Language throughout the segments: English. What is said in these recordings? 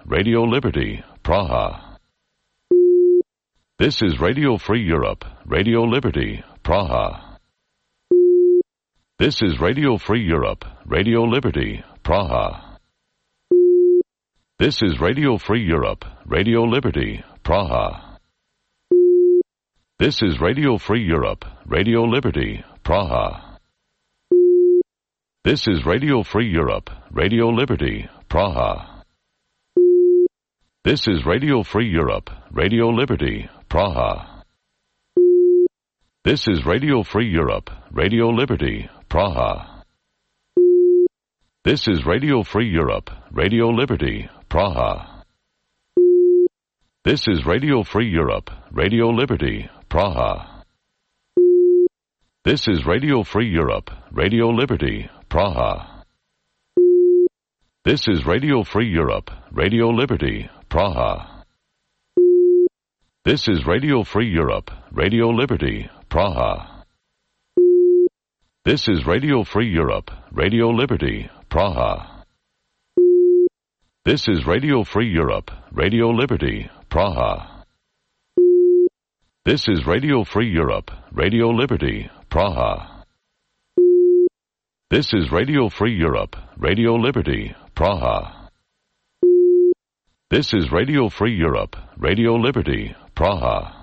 Radio Liberty, Praha. This is Radio Free Europe, Radio Liberty, Praha. This is Radio Free Europe, Radio Liberty, Praha. This is Radio Free Europe, Radio Liberty, Praha. This is Radio Free Europe, Radio Liberty, Praha. This is Radio Free Europe, Radio Liberty, Praha. This is Radio Free Europe, Radio Liberty, Praha. This is Radio Free Europe, Radio Liberty, Praha. This is Radio Free Europe, Radio Liberty, Praha. This is Radio Free Europe, Radio Liberty, Praha. This is Radio Free Europe, Radio Liberty, Praha. This is Radio Free Europe, Radio Liberty, Praha. This is Radio Free Europe, Radio Liberty, Praha. This is Radio Free Europe, Radio Liberty, Praha. This is Radio Free Europe, Radio Liberty, Praha. This is Radio Free Europe, Radio Liberty, Praha. This is Radio Free Europe, Radio Liberty, Praha. This is Radio Free Europe, Radio Liberty, Praha.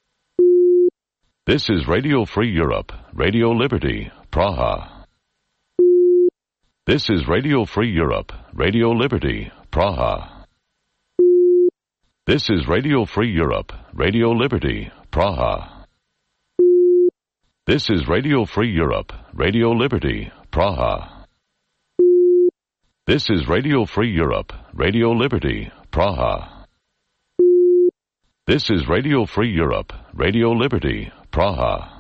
This is Radio Free Europe, Radio Liberty, Praha. This is Radio Free Europe, Radio Liberty, Praha. This is Radio Free Europe, Radio Liberty, Praha. This is Radio Free Europe, Radio Liberty, Praha. This is Radio Free Europe, Radio Liberty, Praha. This is Radio Free Europe, Radio Liberty, Praha.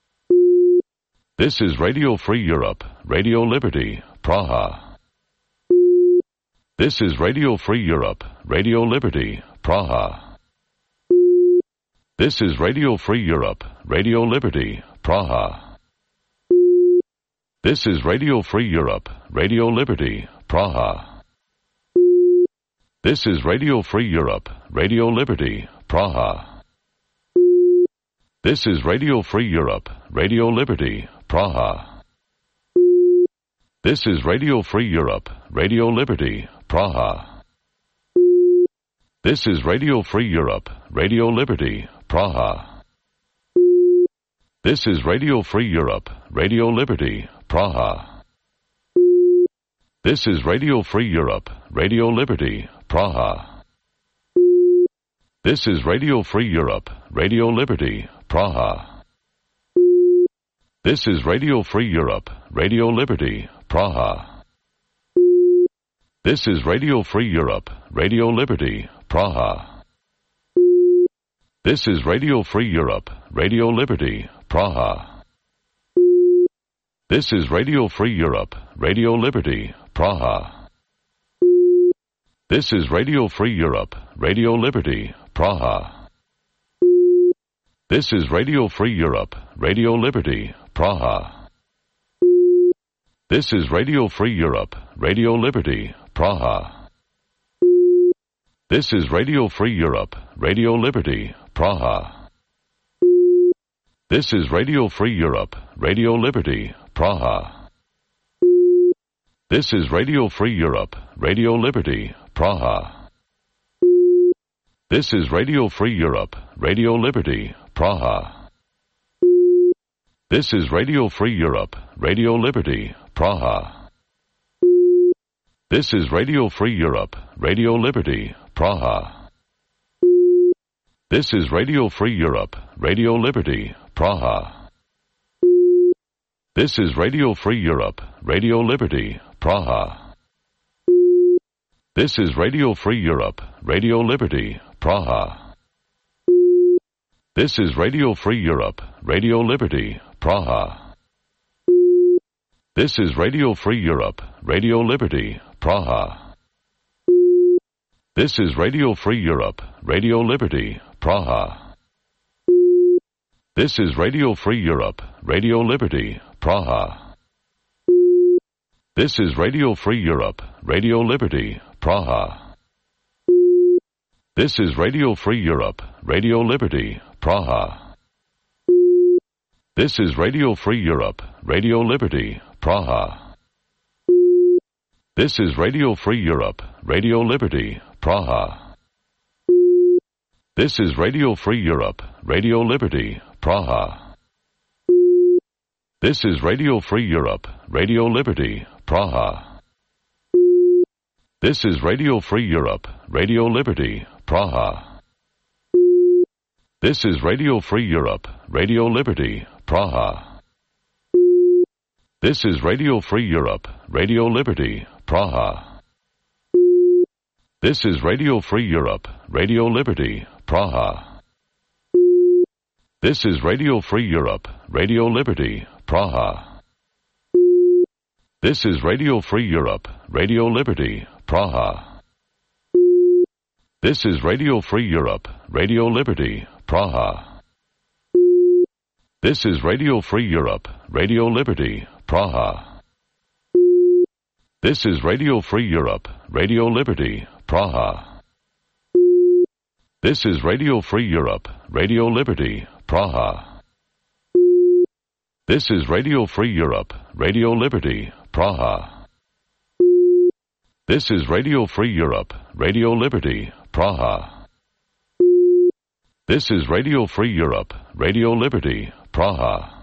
This is Radio Free Europe, Radio Liberty, Praha. This is Radio Free Europe, Radio Liberty, Praha. This is Radio Free Europe, Radio Liberty, Praha. This is Radio Free Europe, Radio Liberty, Praha. This is Radio Free Europe, Radio Liberty, Praha. This is Radio Free Europe, Radio Liberty, Praha. This is Radio Free Europe, Radio Liberty, Praha. This is Radio Free Europe, Radio Liberty, Praha. This is Radio Free Europe, Radio Liberty, Praha. This is Radio Free Europe, Radio Liberty, Praha. This is Radio Free Europe, Radio Liberty, Praha. This is Radio Free Europe, Radio Liberty, Praha. This is Radio Free Europe, Radio Liberty, Praha. This is Radio Free Europe, Radio Liberty, Praha. This is Radio Free Europe, Radio Liberty, Praha. This is Radio Free Europe, Radio Liberty, Praha. This is Radio Free Europe, Radio Liberty, Praha. This is Radio Free Europe, Radio Liberty, Praha. This is Radio Free Europe, Radio Liberty, Praha. This is Radio Free Europe, Radio Liberty, Praha. This is Radio Free Europe, Radio Liberty, Praha. This is Radio Free Europe, Radio Liberty, Praha. This is Radio Free Europe, Radio Liberty, Praha. This is Radio Free Europe, Radio Liberty, Praha. This is Radio Free Europe, Radio Liberty, Praha. This is Radio Free Europe, Radio Liberty, Praha. This is Radio Free Europe, Radio Liberty, Praha. This is Radio Free Europe, Radio Liberty, Praha. This is Radio Free Europe, Radio Liberty, Praha. This is Radio Free Europe, Radio Liberty, Praha. This is Radio Free Europe, Radio Liberty, Praha. This is Radio Free Europe, Radio Liberty, Praha. This is Radio Free Europe, Radio Liberty, Praha. This is Radio Free Europe, Radio Liberty, Praha. This is Radio Free Europe, Radio Liberty, Praha. This is Radio Free Europe, Radio Liberty, Praha. This is Radio Free Europe, Radio Liberty, Praha. This is Radio Free Europe, Radio Liberty, Praha. This is Radio Free Europe, Radio Liberty, Praha. This is Radio Free Europe, Radio Liberty, Praha. This is Radio Free Europe, Radio Liberty, Praha. This is Radio Free Europe, Radio Liberty, Praha. This is Radio Free Europe, Radio Liberty, Praha. This is Radio Free Europe, Radio Liberty, Praha. This is Radio Free Europe, Radio Liberty, Praha. This is Radio Free Europe, Radio Liberty, Praha. This is Radio Free Europe, Radio Liberty, Praha. This is Radio Free Europe, Radio Liberty, Praha. This is Radio Free Europe, Radio Liberty, Praha. This is Radio Free Europe, Radio Liberty, Praha.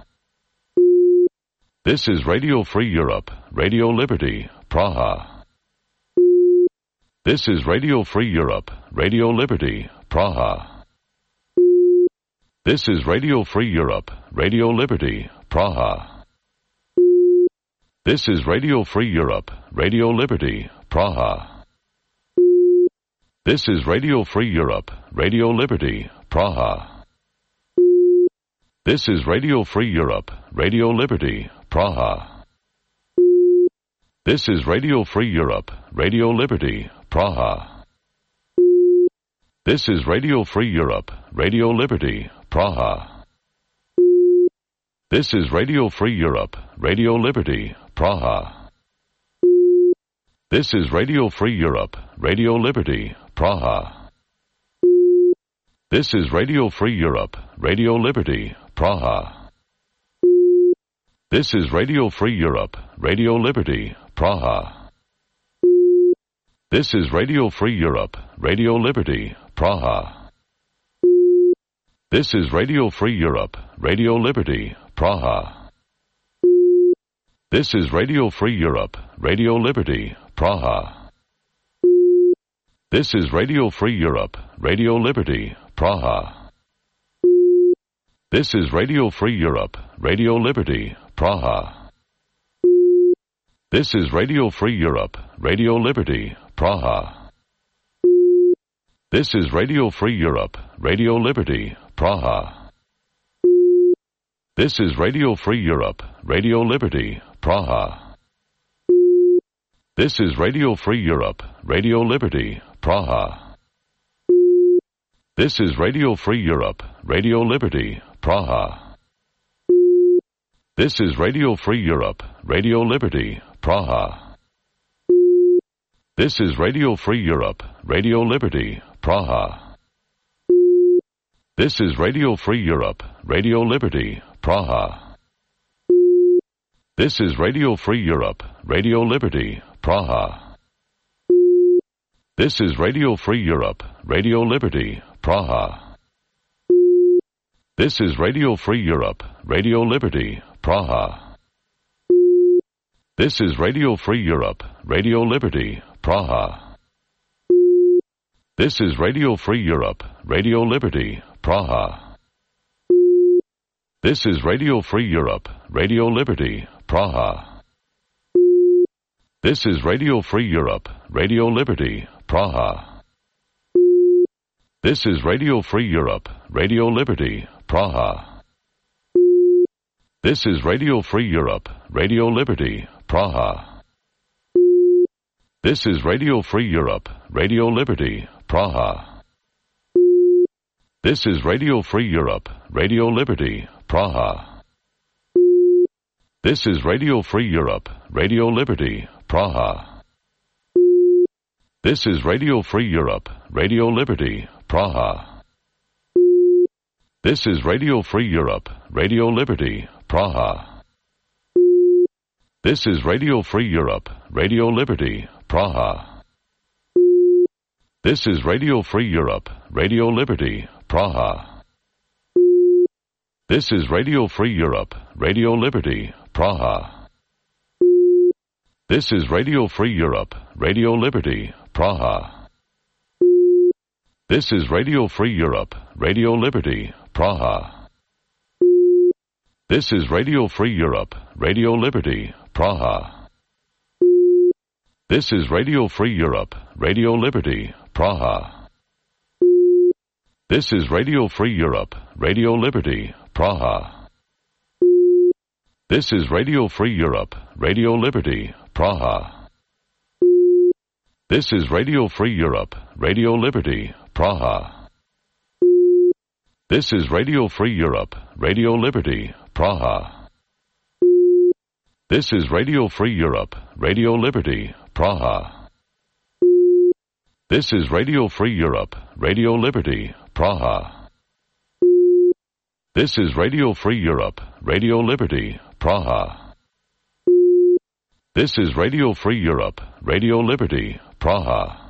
This is Radio Free Europe, Radio Liberty, Praha. This is Radio Free Europe, Radio Liberty, Praha. This is Radio Free Europe, Radio Liberty, Praha. This is Radio Free Europe, Radio Liberty, Praha. This is Radio Free Europe, Radio Liberty, Praha. This is Radio Free Europe, Radio Liberty, Praha. This is Radio Free Europe, Radio Liberty, Praha. This is Radio Free Europe, Radio Liberty, Praha. This is Radio Free Europe, Radio Liberty, Praha. This is Radio Free Europe, Radio Liberty, Praha. This is Radio Free Europe, Radio Liberty, Praha. This is Radio Free Europe, Radio Liberty, Praha. This is Radio Free Europe, Radio Liberty, Praha. This is Radio Free Europe, Radio Liberty, Praha. This is Radio Free Europe, Radio Liberty, Praha. This is Radio Free Europe, Radio Liberty, Praha. This is Radio Free Europe, Radio Liberty, Praha. This is Radio Free Europe, Radio Liberty, Praha. This is Radio Free Europe, Radio Liberty, Praha. This is Radio Free Europe, Radio Liberty, Praha. This is Radio Free Europe, Radio Liberty, Praha. This is Radio Free Europe, Radio Liberty, Praha. This is Radio Free Europe, Radio Liberty, Praha. This is Radio Free Europe, Radio Liberty, Praha. This is Radio Free Europe, Radio Liberty, Praha. This is Radio Free Europe, Radio Liberty, Praha. This is Radio Free Europe, Radio Liberty, Praha. This is Radio Free Europe, Radio Liberty, Praha. This is Radio Free Europe, Radio Liberty, Praha. This is Radio Free Europe, Radio Liberty, Praha. This is Radio Free Europe, Radio Liberty, Praha. This is Radio Free Europe, Radio Liberty, Praha. This is Radio Free Europe, Radio Liberty, Praha. This is Radio Free Europe, Radio Liberty, Praha. This is Radio Free Europe, Radio Liberty, Praha. This is Radio Free Europe, Radio Liberty, Praha. This is Radio Free Europe, Radio Liberty, Praha. This is Radio Free Europe, Radio Liberty, Praha. This is Radio Free Europe, Radio Liberty, Praha. This is Radio Free Europe, Radio Liberty, Praha. This is Radio Free Europe, Radio Liberty, Praha. This is Radio Free Europe, Radio Liberty, Praha. This is Radio Free Europe, Radio Liberty, Praha. This is Radio Free Europe, Radio Liberty, Praha. This is Radio Free Europe, Radio Liberty, Praha. This is Radio Free Europe, Radio Liberty, Praha. This is Radio Free Europe, Radio Liberty, Praha. This is Radio Free Europe, Radio Liberty, Praha. This is Radio Free Europe, Radio Liberty, Praha. This is Radio Free Europe, Radio Liberty, Praha. This is Radio Free Europe, Radio Liberty, Praha. This is Radio Free Europe, Radio Liberty, Praha. This is Radio Free Europe, Radio Liberty, Praha. This is Radio Free Europe, Radio Liberty, Praha.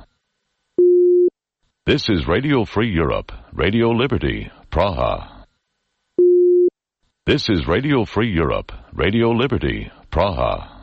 This is Radio Free Europe, Radio Liberty, Praha. This is Radio Free Europe, Radio Liberty, Praha.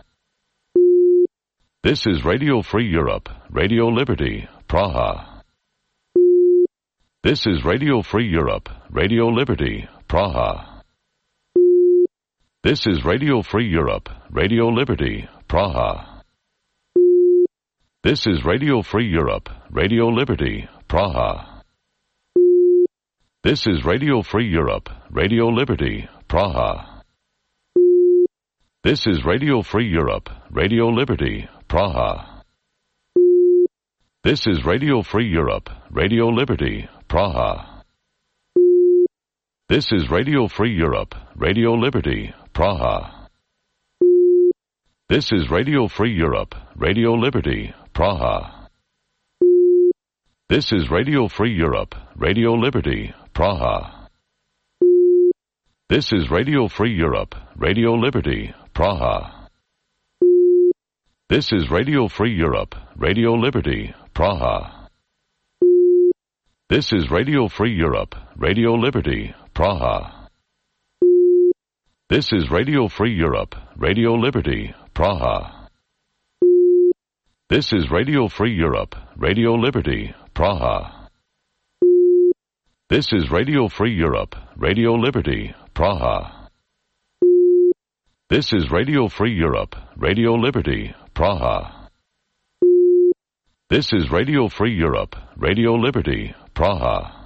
This is Radio Free Europe, Radio Liberty, Praha. This is Radio Free Europe, Radio Liberty, Praha. This is Radio Free Europe, Radio Liberty, Praha. This is Radio Free Europe, Radio Liberty, Praha. This is Radio Free Europe, Radio Liberty, Praha. This is Radio Free Europe, Radio Liberty, Praha. This is Radio Free Europe, Radio Liberty, Praha. This is Radio Free Europe, Radio Liberty, Praha. This is Radio Free Europe, Radio Liberty, Praha. This is Radio Free Europe, Radio Liberty, Praha. This is Radio Free Europe, Radio Liberty, Praha. This is Radio Free Europe, Radio Liberty, Praha. This is Radio Free Europe, Radio Liberty, Praha. This is Radio Free Europe, Radio Liberty, Praha. This is Radio Free Europe, Radio Liberty, Praha. This is Radio Free Europe, Radio Liberty, Praha. This is Radio Free Europe, Radio Liberty, Praha. This is Radio Free Europe, Radio Liberty, Praha.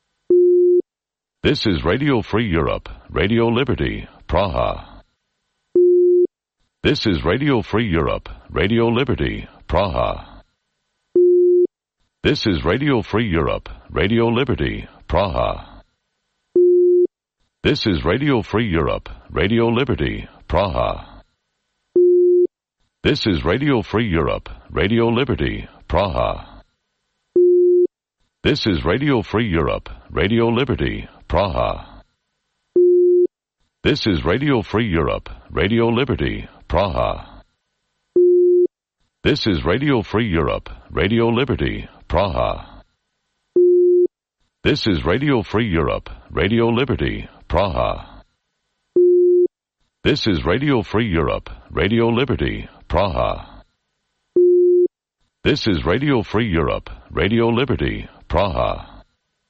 This is Radio Free Europe, Radio Liberty, Praha. This is Radio Free Europe, Radio Liberty, Praha. This is Radio Free Europe, Radio Liberty, Praha. This is Radio Free Europe, Radio Liberty, Praha. This is Radio Free Europe, Radio Liberty, Praha. This is Radio Free Europe, Radio Liberty, Praha. This is Radio Free Europe, Radio Liberty, Praha. This is Radio Free Europe, Radio Liberty, Praha. This is Radio Free Europe, Radio Liberty, Praha. This is Radio Free Europe, Radio Liberty, Praha. This is Radio Free Europe, Radio Liberty, Praha.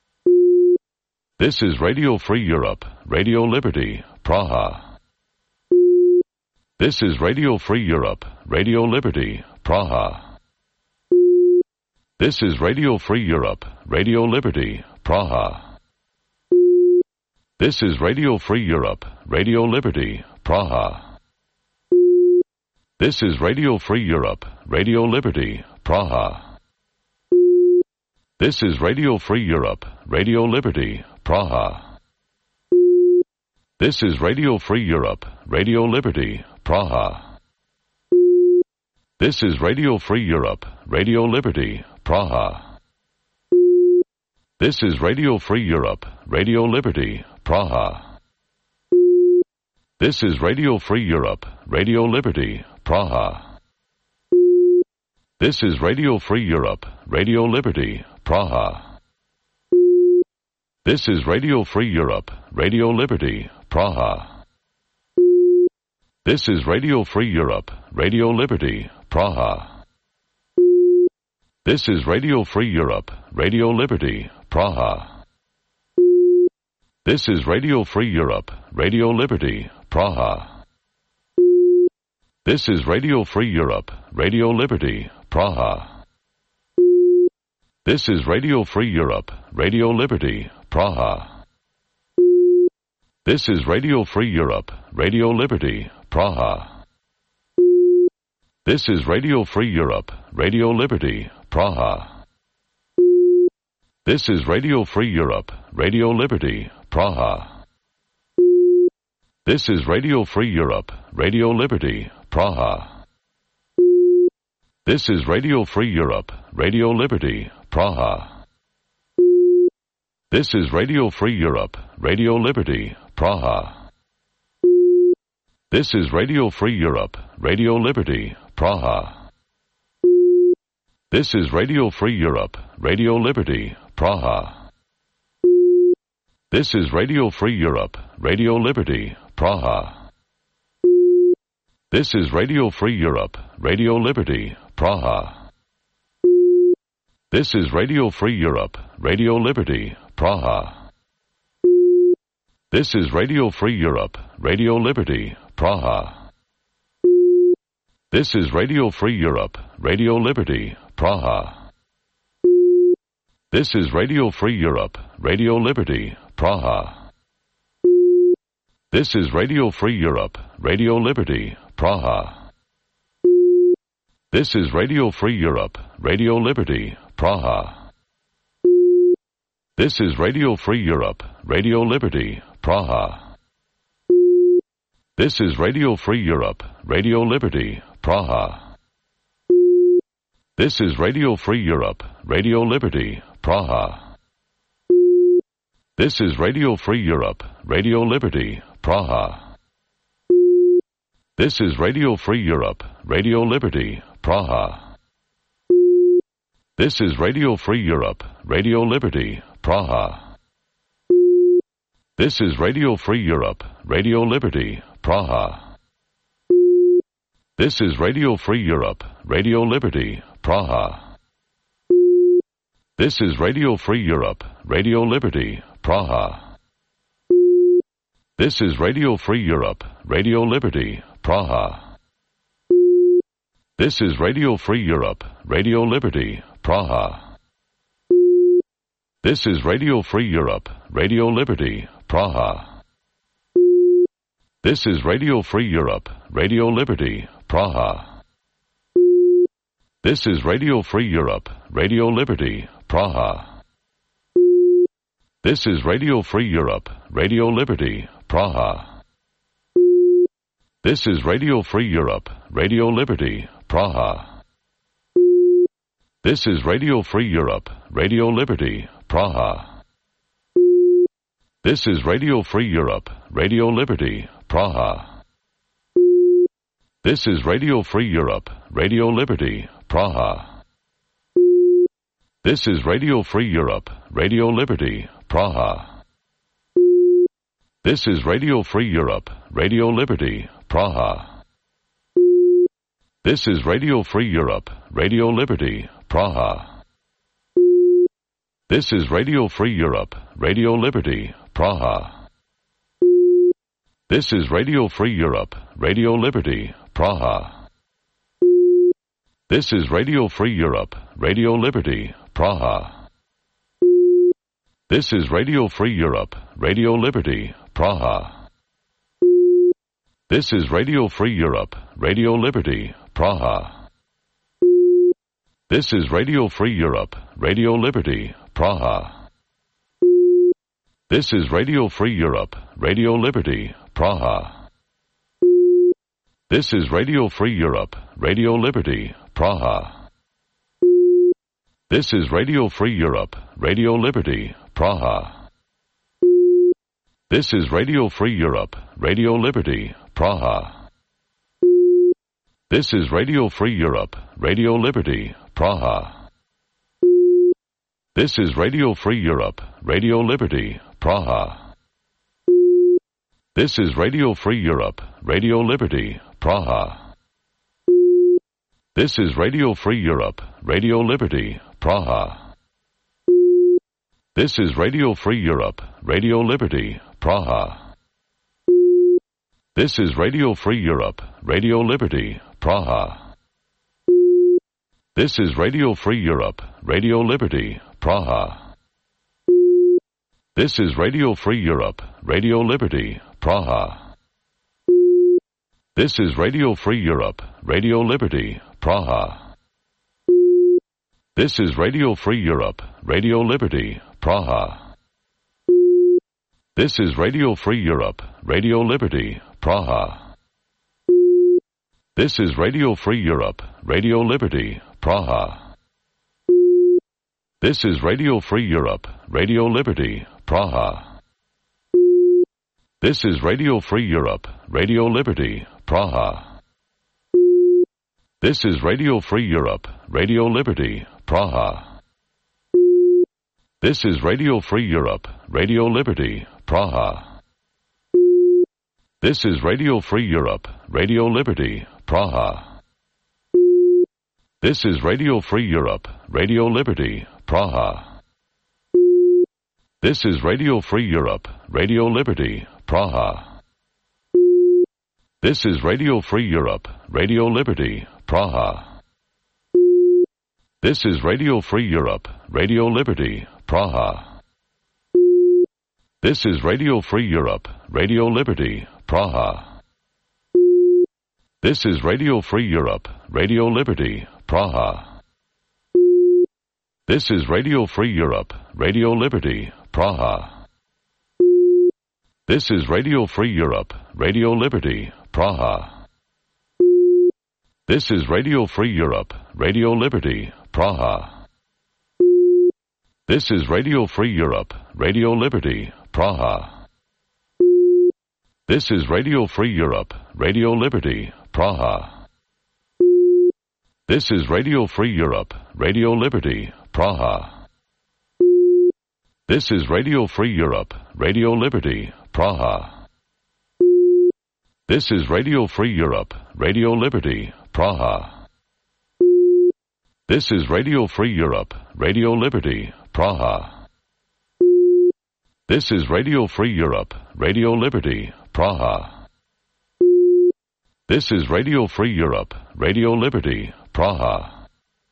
This is Radio Free Europe, Radio Liberty, Praha. This is Radio Free Europe, Radio Liberty, Praha. This is Radio Free Europe, Radio Liberty, Praha. This is Radio Free Europe, Radio Liberty, Praha. This is Radio Free Europe, Radio Liberty, Praha. This is Radio Free Europe, Radio Liberty, Praha. This is Radio Free Europe, Radio Liberty, Praha. This is Radio Free Europe, Radio Liberty, Praha. This is Radio Free Europe, Radio Liberty, Praha. This is Radio Free Europe, Radio Liberty, Praha. This is Radio Free Europe, Radio Liberty, Praha. This is Radio Free Europe, Radio Liberty, Praha. This is Radio Free Europe, Radio Liberty, Praha. This is Radio Free Europe, Radio Liberty, Praha. This is Radio Free Europe, Radio Liberty, Praha. This is Radio Free Europe, Radio Liberty, Praha. This is Radio Free Europe, Radio Liberty, Praha. This is Radio Free Europe, Radio Liberty, Praha. This is Radio Free Europe, Radio Liberty, Praha. This is Radio Free Europe, Radio Liberty, Praha. This is Radio Free Europe, Radio Liberty, Praha. This is Radio Free Europe, Radio Liberty, Praha. This is Radio Free Europe, Radio Liberty, Praha. This is Radio Free Europe, Radio Liberty, Praha. This is Radio Free Europe, Radio Liberty, Praha. This is Radio Free Europe, Radio Liberty, Praha. This is Radio Free Europe, Radio Liberty, Praha. This is Radio Free Europe, Radio Liberty, Praha. This is Radio Free Europe, Radio Liberty, Praha. This is Radio Free Europe, Radio Liberty, Praha. This is Radio Free Europe, Radio Liberty, Praha. This is Radio Free Europe, Radio Liberty, Praha. This is Radio Free Europe, Radio Liberty, Praha. This is Radio Free Europe, Radio Liberty, Praha. This is Radio Free Europe, Radio Liberty, Praha. This is Radio Free Europe, Radio Liberty, Praha. This is Radio Free Europe, Radio Liberty, Praha. This is Radio Free Europe, Radio Liberty, Praha. This is Radio Free Europe, Radio Liberty, Praha. This is Radio Free Europe, Radio Liberty, Praha. This is Radio Free Europe, Radio Liberty, Praha. This is Radio Free Europe, Radio Liberty, Praha. This is Radio Free Europe, Radio Liberty, Praha. This is Radio Free Europe, Radio Liberty, Praha. This is Radio Free Europe, Radio Liberty, Praha. This is Radio Free Europe, Radio Liberty, Praha. This is Radio Free Europe, Radio Liberty, Praha. This is Radio Free Europe, Radio Liberty, Praha. This is Radio Free Europe, Radio Liberty, Praha. This is Radio Free Europe, Radio Liberty, Praha. This is Radio Free Europe, Radio Liberty, Praha. This is Radio Free Europe, Radio Liberty, Praha. This is Radio Free Europe, Radio Liberty, Praha. This is Radio Free Europe, Radio Liberty, Praha. This is Radio Free Europe, Radio Liberty, Praha. This is Radio Free Europe, Radio Liberty, Praha. This is Radio Free Europe, Radio Liberty, Praha. This is Radio Free Europe, Radio Liberty, Praha. This is Radio Free Europe, Radio Liberty, Praha. This is Radio Free Europe, Radio Liberty, Praha. This is Radio Free Europe, Radio Liberty, Praha. This is Radio Free Europe, Radio Liberty, Praha. This is Radio Free Europe, Radio Liberty, Praha. This is Radio Free Europe, Radio Liberty, Praha. This is Radio Free Europe, Radio Liberty, Praha. This is Radio Free Europe, Radio Liberty, Praha. This is Radio Free Europe, Radio Liberty, Praha. This is Radio Free Europe, Radio Liberty, Praha. This is Radio Free Europe, Radio Liberty, Praha. This is Radio Free Europe, Radio Liberty, Praha. This is Radio Free Europe, Radio Liberty, Praha. This is Radio Free Europe, Radio Liberty, Praha. This is Radio Free Europe, Radio Liberty, Praha. This is Radio Free Europe, Radio Liberty, Praha. This is Radio Free Europe, Radio Liberty, Praha. This is Radio Free Europe, Radio Liberty, Praha. This is Radio Free Europe, Radio Liberty, Praha. This is Radio Free Europe, Radio Liberty, Praha. This is Radio Free Europe, Radio Liberty, Praha. This is Radio Free Europe, Radio Liberty, Praha. This is Radio Free Europe, Radio Liberty, Praha. This is Radio Free Europe, Radio Liberty, Praha. This is Radio Free Europe, Radio Liberty, Praha. This is Radio Free Europe, Radio Liberty, Praha. This is Radio Free Europe, Radio Liberty, Praha. This is Radio Free Europe, Radio Liberty, Praha. This is Radio Free Europe, Radio Liberty, Praha. This is Radio Free Europe, Radio Liberty, Praha. This is Radio Free Europe, Radio Liberty, Praha. This is Radio Free Europe, Radio Liberty, Praha. This is Radio Free Europe, Radio Liberty, Praha. This is Radio Free Europe, Radio Liberty, Praha. This is Radio Free Europe, Radio Liberty, Praha. This is Radio Free Europe, Radio Liberty, Praha. This is Radio Free Europe, Radio Liberty, Praha. This is Radio Free Europe, Radio Liberty, Praha. This is Radio Free Europe, Radio Liberty, Praha. This is Radio Free Europe, Radio Liberty, Praha. This is Radio Free Europe, Radio Liberty, Praha.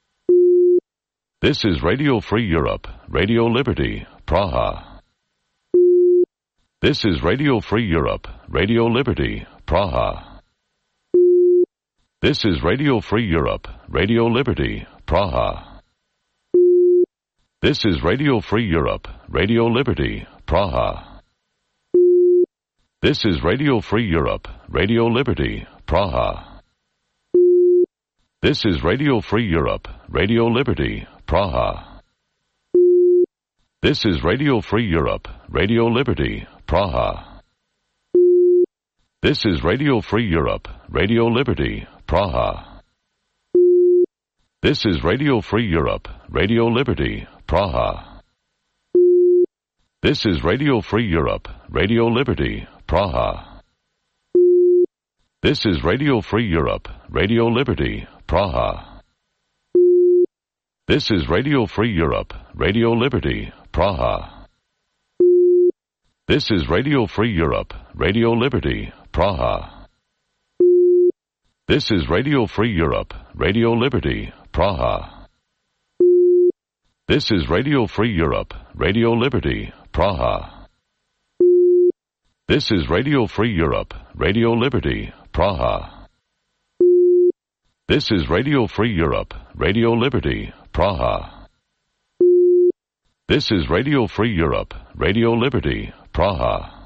This is Radio Free Europe, Radio Liberty, Praha. This is Radio Free Europe, Radio Liberty, Praha. This is Radio Free Europe, Radio Liberty, Praha. This is Radio Free Europe, Radio Liberty, Praha. This is Radio Free Europe, Radio Liberty, Praha. This is Radio Free Europe, Radio Liberty, Praha. This is Radio Free Europe, Radio Liberty, Praha. This is Radio Free Europe, Radio Liberty, Praha. This is Radio Free Europe, Radio Liberty, Praha. This is Radio Free Europe, Radio Liberty, Praha. This is Radio Free Europe, Radio Liberty, Praha. This is Radio Free Europe, Radio Liberty, Praha. This is Radio Free Europe, Radio Liberty, Praha. This is Radio Free Europe, Radio Liberty, Praha. This is Radio Free Europe, Radio Liberty, Praha. This is Radio Free Europe, Radio Liberty, Praha. This is Radio Free Europe, Radio Liberty, Praha. This is Radio Free Europe, Radio Liberty, Praha.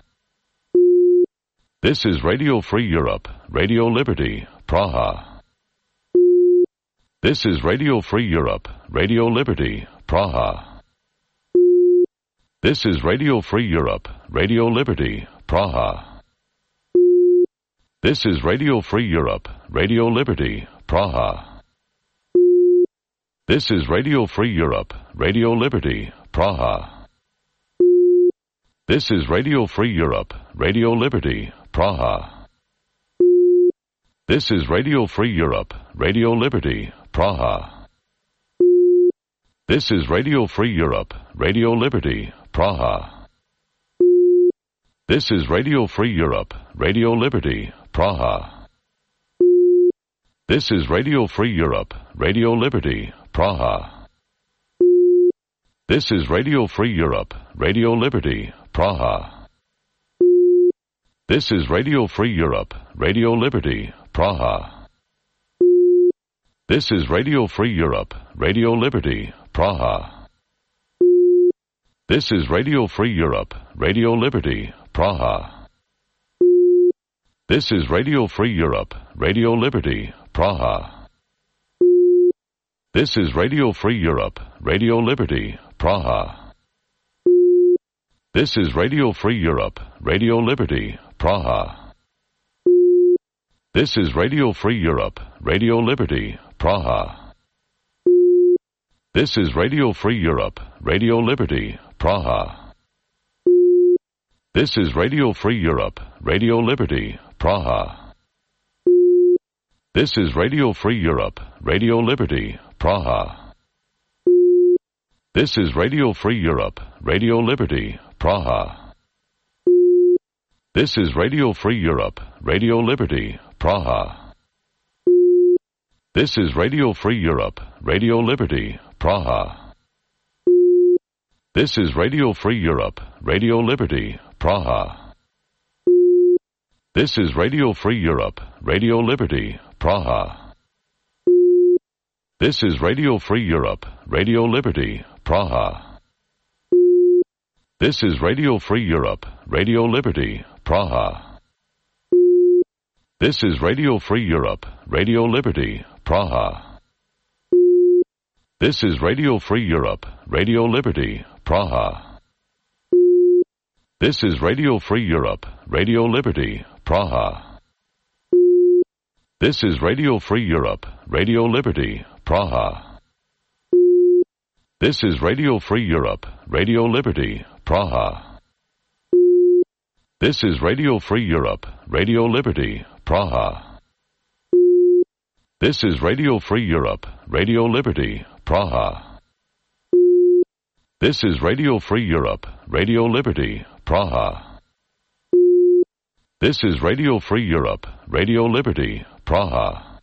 This is Radio Free Europe, Radio Liberty, Praha. This is Radio Free Europe, Radio Liberty, Praha. This is Radio Free Europe, Radio Liberty, Praha. This is Radio Free Europe, Radio Liberty, Praha. This is Radio Free Europe, Radio Liberty, Praha. This is Radio Free Europe, Radio Liberty, Praha. This is Radio Free Europe, Radio Liberty, Praha. This is Radio Free Europe, Radio Liberty, Praha. This is Radio Free Europe, Radio Liberty, Praha. This is Radio Free Europe, Radio Liberty, Praha. This is Radio Free Europe, Radio Liberty, Praha. This is Radio Free Europe, Radio Liberty, Praha. This is Radio Free Europe, Radio Liberty, Praha. This is Radio Free Europe, Radio Liberty, Praha. This is Radio Free Europe, Radio Liberty, Praha. This is Radio Free Europe, Radio Liberty, Praha. This is Radio Free Europe, Radio Liberty, Praha. This is Radio Free Europe, Radio Liberty, Praha. This is Radio Free Europe, Radio Liberty, Praha. This is Radio Free Europe, Radio Liberty, Praha. This is Radio Free Europe, Radio Liberty, Praha. This is Radio Free Europe, Radio Liberty, Praha. This is Radio Free Europe, Radio Liberty, Praha. This is Radio Free Europe, Radio Liberty, Praha. This is Radio Free Europe, Radio Liberty, Praha. This is Radio Free Europe, Radio Liberty, Praha. This is Radio Free Europe, Radio Liberty, Praha. This is Radio Free Europe, Radio Liberty, Praha. This is Radio Free Europe, Radio Liberty, Praha. This is Radio Free Europe, Radio Liberty, Praha. This is Radio Free Europe, Radio Liberty, Praha. This is Radio Free Europe, Radio Liberty, Praha. This is Radio Free Europe, Radio Liberty, Praha. This is Radio Free Europe, Radio Liberty, Praha. This is Radio Free Europe, Radio Liberty, Praha. This is Radio Free Europe, Radio Liberty, Praha. This is Radio Free Europe, Radio Liberty, Praha.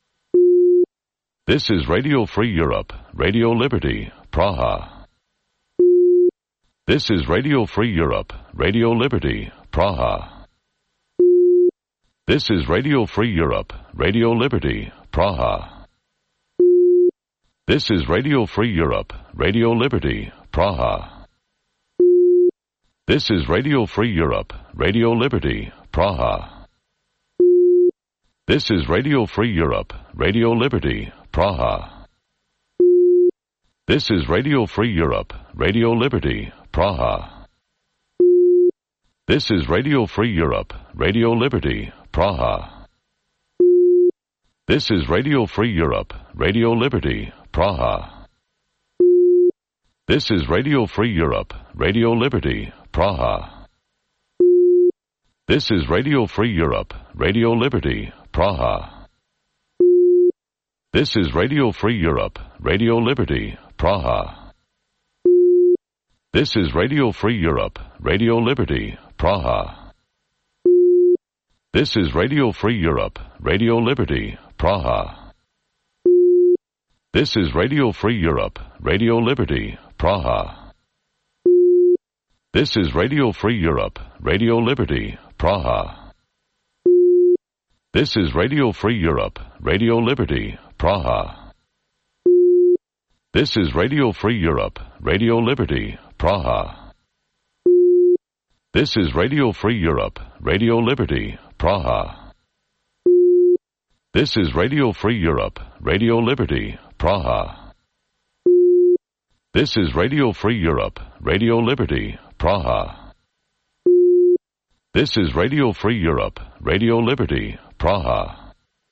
This is Radio Free Europe, Radio Liberty, Praha. This is Radio Free Europe, Radio Liberty, Praha. This is Radio Free Europe, Radio Liberty, Praha. This is Radio Free Europe, Radio Liberty, Praha. This is Radio Free Europe, Radio Liberty, Praha. This is Radio Free Europe, Radio Liberty, Praha. This is Radio Free Europe, Radio Liberty, Praha. This is Radio Free Europe, Radio Liberty, Praha. This is Radio Free Europe, Radio Liberty, Praha. This is Radio Free Europe, Radio Liberty, Praha. This is Radio Free Europe, Radio Liberty, Praha. This is Radio Free Europe, Radio Liberty, Praha. This is Radio Free Europe, Radio Liberty, Praha. This is Radio Free Europe, Radio Liberty, Praha. This is Radio Free Europe, Radio Liberty, Praha. This is Radio Free Europe, Radio Liberty, Praha. This is Radio Free Europe, Radio Liberty, Praha. This is Radio Free Europe, Radio Liberty, Praha. This is Radio Free Europe, Radio Liberty, Praha. This is Radio Free Europe, Radio Liberty, Praha. This is Radio Free Europe, Radio Liberty, Praha. This is Radio Free Europe, Radio Liberty, Praha.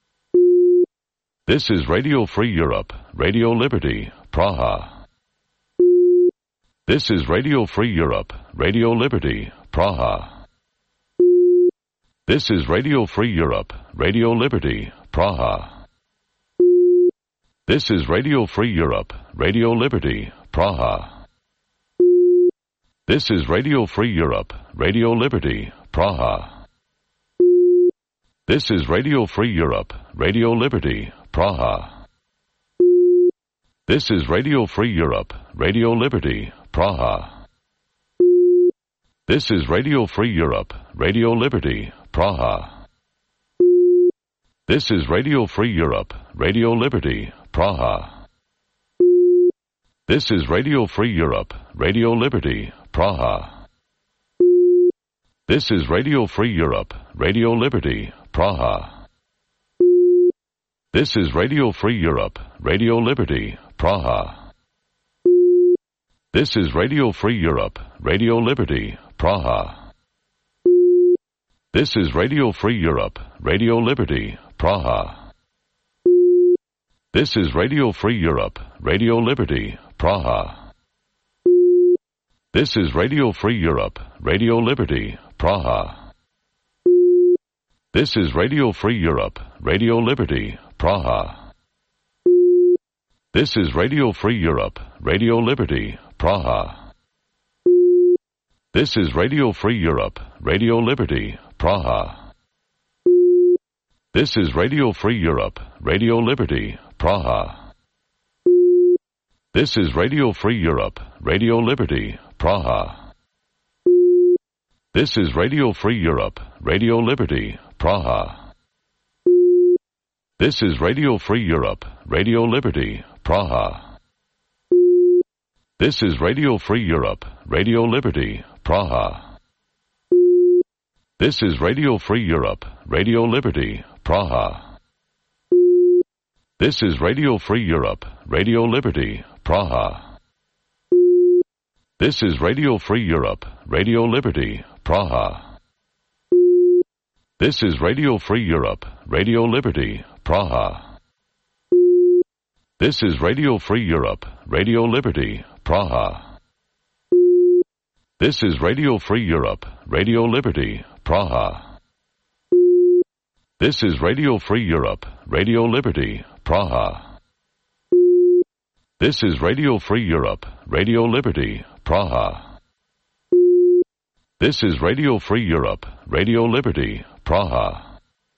This is Radio Free Europe, Radio Liberty, Praha. This is Radio Free Europe, Radio Liberty, Praha. This is Radio Free Europe, Radio Liberty, Praha. This is Radio Free Europe, Radio Liberty, Praha. This is Radio Free Europe, Radio Liberty, Praha. This is Radio Free Europe, Radio Liberty, Praha. This is Radio Free Europe, Radio Liberty, Praha. This is Radio Free Europe, Radio Liberty, Praha. This is Radio Free Europe, Radio Liberty, Praha. This is Radio Free Europe, Radio Liberty, Praha. This is Radio Free Europe, Radio Liberty, Praha. This is Radio Free Europe, Radio Liberty, Praha. This is Radio Free Europe, Radio Liberty, Praha. This is Radio Free Europe, Radio Liberty, Praha. This is Radio Free Europe, Radio Liberty, Praha. This is Radio Free Europe, Radio Liberty, Praha. This is Radio Free Europe, Radio Liberty, Praha. This is Radio Free Europe, Radio Liberty, Praha. This is Radio Free Europe, Radio Liberty, Praha. This is Radio Free Europe, Radio Liberty, Praha. This is Radio Free Europe, Radio Liberty, Praha. This is Radio Free Europe, Radio Liberty, Praha. This is Radio Free Europe, Radio Liberty, Praha. This is Radio Free Europe, Radio Liberty, Praha. This is Radio Free Europe, Radio Liberty, Praha. This is Radio Free Europe, Radio Liberty, Praha. This is Radio Free Europe, Radio Liberty, Praha. This is Radio Free Europe, Radio Liberty, Praha. This is Radio Free Europe, Radio Liberty, Praha. This is Radio Free Europe, Radio Liberty, Praha. This is Radio Free Europe, Radio Liberty, Praha. This is Radio Free Europe, Radio Liberty, Praha. This is Radio Free Europe, Radio Liberty, Praha.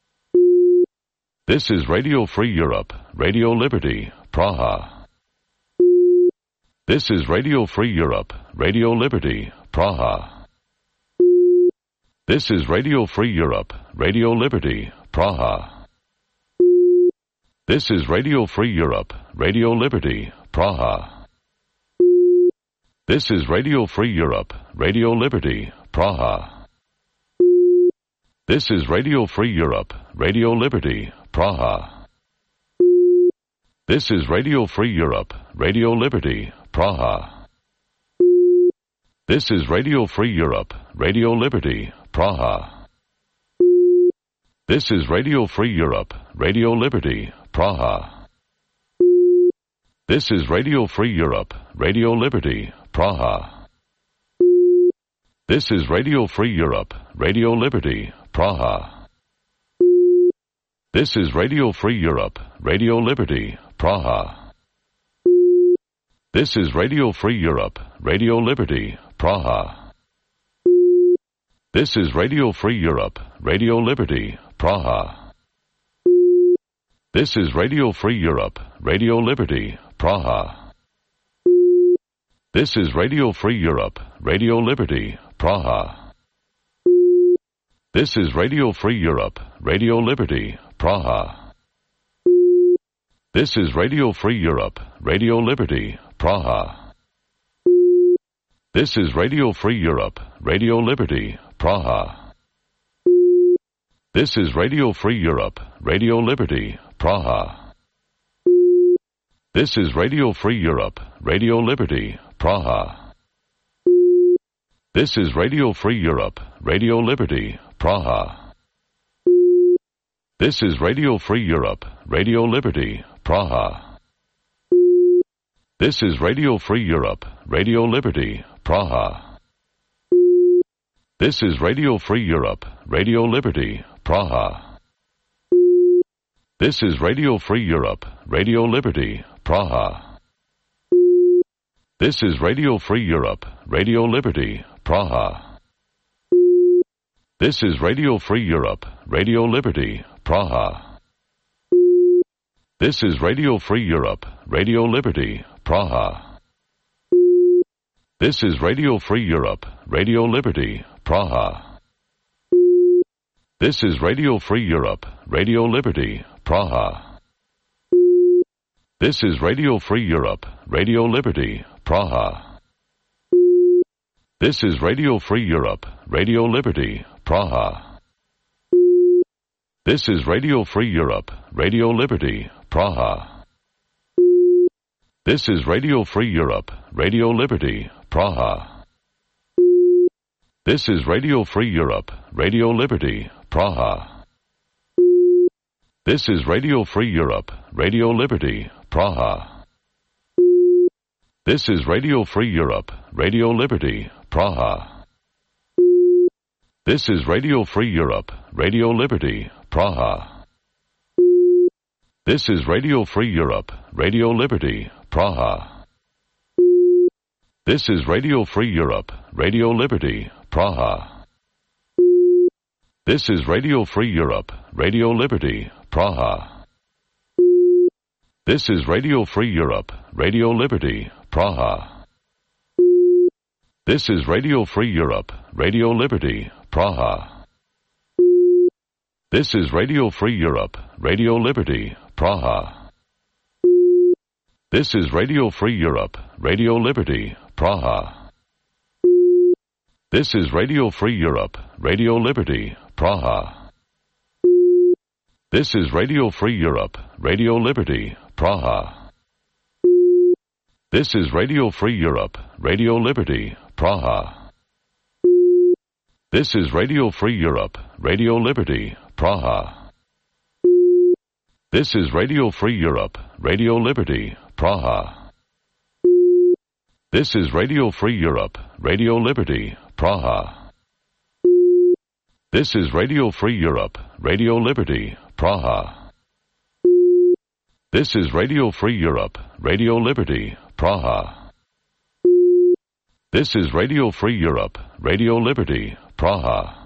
This is Radio Free Europe, Radio Liberty, Praha. This is Radio Free Europe, Radio Liberty, Praha. This is Radio Free Europe, Radio Liberty, Praha. This is Radio Free Europe, Radio Liberty, Praha. This is Radio Free Europe, Radio Liberty, Praha. This is Radio Free Europe, Radio Liberty, Praha. This is Radio Free Europe, Radio Liberty, Praha. This is Radio Free Europe, Radio Liberty, Praha. This is Radio Free Europe, Radio Liberty, Praha. This is Radio Free Europe, Radio Liberty, Praha. This is Radio Free Europe, Radio Liberty, Praha. This is Radio Free Europe, Radio Liberty, Praha. This is Radio Free Europe, Radio Liberty, Praha. This is Radio Free Europe, Radio Liberty, Praha. This is Radio Free Europe, Radio Liberty, Praha. This is Radio Free Europe, Radio Liberty, Praha. This is Radio Free Europe, Radio Liberty, Praha. This is Radio Free Europe, Radio Liberty, Praha. This is Radio Free Europe, Radio Liberty, Praha. This is Radio Free Europe, Radio Liberty, Praha. This is Radio Free Europe, Radio Liberty, Praha. This is Radio Free Europe, Radio Liberty, Praha. This is Radio Free Europe, Radio Liberty, Praha. This is Radio Free Europe, Radio Liberty, Praha. This is Radio Free Europe, Radio Liberty, Praha. This is Radio Free Europe, Radio Liberty, Praha. This is Radio Free Europe, Radio Liberty, Praha. This is Radio Free Europe, Radio Liberty, Praha. This is Radio Free Europe, Radio Liberty, Praha. This is Radio Free Europe, Radio Liberty, Praha. This is Radio Free Europe, Radio Liberty, Praha. This is Radio Free Europe, Radio Liberty, Praha. This is Radio Free Europe, Radio Liberty, Praha. This is Radio Free Europe, Radio Liberty, Praha. This is Radio Free Europe, Radio Liberty, Praha. This is Radio Free Europe, Radio Liberty, Praha. This is Radio Free Europe, Radio Liberty, Praha. This is Radio Free Europe, Radio Liberty, Praha. This is Radio Free Europe, Radio Liberty, Praha. This is Radio Free Europe, Radio Liberty, Praha. This is Radio Free Europe, Radio Liberty, Praha. This is Radio Free Europe, Radio Liberty, Praha. This is Radio Free Europe, Radio Liberty, Praha. This is Radio Free Europe, Radio Liberty, Praha. This is Radio Free Europe, Radio Liberty, Praha. This is Radio Free Europe, Radio Liberty, Praha. This is Radio Free Europe, Radio Liberty, Praha. This is Radio Free Europe, Radio Liberty, Praha. This is Radio Free Europe, Radio Liberty, Praha. This is Radio Free Europe, Radio Liberty, Praha. This is Radio Free Europe, Radio Liberty, Praha. This is Radio Free Europe, Radio Liberty, Praha. This is Radio Free Europe, Radio Liberty, Praha. This is Radio Free Europe, Radio Liberty, Praha. This is Radio Free Europe, Radio Liberty, Praha.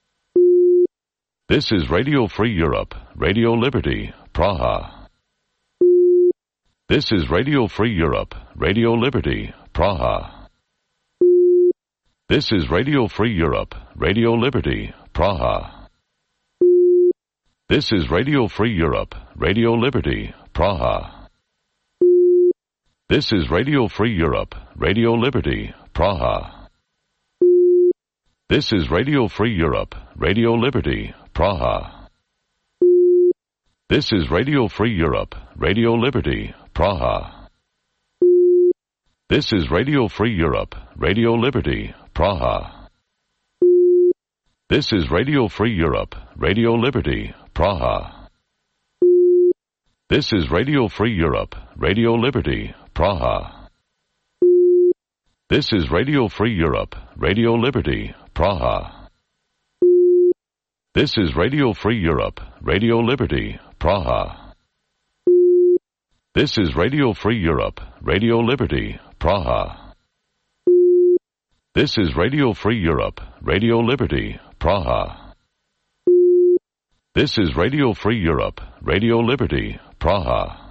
This is Radio Free Europe, Radio Liberty, Praha. This is Radio Free Europe, Radio Liberty, Praha. This is Radio Free Europe, Radio Liberty, Praha. This is Radio Free Europe, Radio Liberty, Praha. This is Radio Free Europe, Radio Liberty, Praha. This is Radio Free Europe, Radio Liberty, Praha. This is Radio Free Europe, Radio Liberty, Praha. This is Radio Free Europe, Radio Liberty, Praha. This is Radio Free Europe, Radio Liberty, Praha. This is Radio Free Europe, Radio Liberty, Praha. This is Radio Free Europe, Radio Liberty, Praha. This is Radio Free Europe, Radio Liberty, Praha. This is Radio Free Europe, Radio Liberty, Praha. This is Radio Free Europe, Radio Liberty, Praha. This is Radio Free Europe, Radio Liberty, Praha.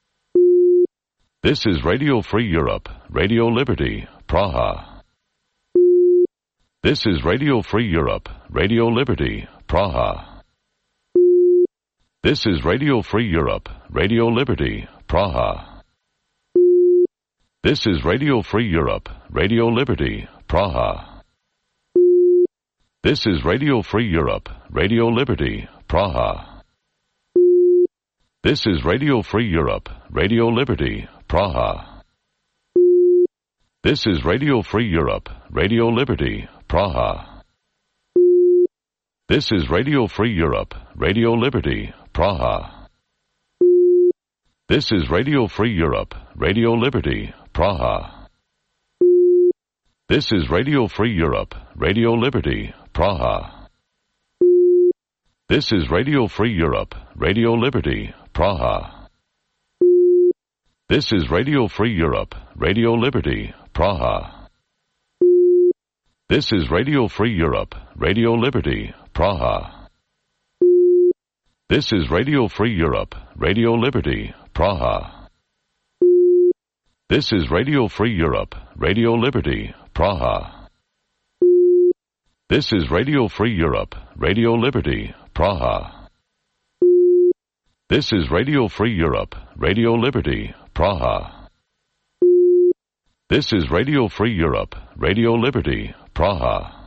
This is Radio Free Europe, Radio Liberty, Praha. This is Radio Free Europe, Radio Liberty, Praha. This is Radio Free Europe, Radio Liberty, Praha. This is Radio Free Europe, Radio Liberty, Praha. This is Radio Free Europe, Radio Liberty, Praha. This is Radio Free Europe, Radio Liberty, Praha. This is Radio Free Europe, Radio Liberty, Praha. This is Radio Free Europe, Radio Liberty, Praha. This is Radio Free Europe, Radio Liberty, Praha. This is Radio Free Europe, Radio Liberty, Praha. This is Radio Free Europe, Radio Liberty, Praha. This is Radio Free Europe, Radio Liberty, Praha. This is Radio Free Europe, Radio Liberty, Praha. This is Radio Free Europe, Radio Liberty, Praha. This is Radio Free Europe, Radio Liberty, Praha. This is Radio Free Europe, Radio Liberty, Praha. This is Radio Free Europe, Radio Liberty, Praha. This is Radio Free Europe, Radio Liberty, Praha.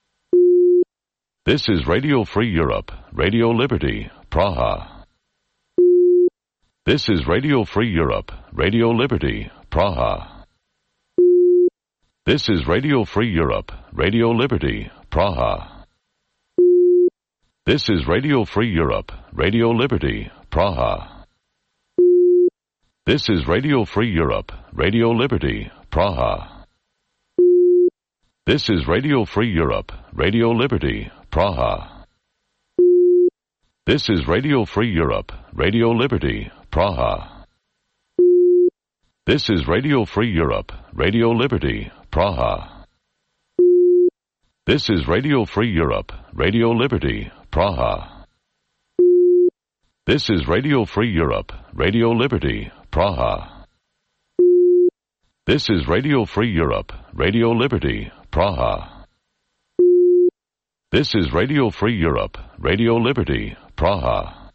This is Radio Free Europe, Radio Liberty, Praha. This is Radio Free Europe, Radio Liberty, Praha. This is Radio Free Europe, Radio Liberty, Praha. This is Radio Free Europe, Radio Liberty, Praha. This is Radio Free Europe, Radio Liberty, Praha. This is Radio Free Europe, Radio Liberty, Praha. This is Radio Free Europe, Radio Liberty, Praha. This is Radio Free Europe, Radio Liberty, Praha. This is Radio Free Europe, Radio Liberty, Praha. This is Radio Free Europe, Radio Liberty, Praha. This is Radio Free Europe, Radio Liberty, Praha. This is Radio Free Europe, Radio Liberty, Praha.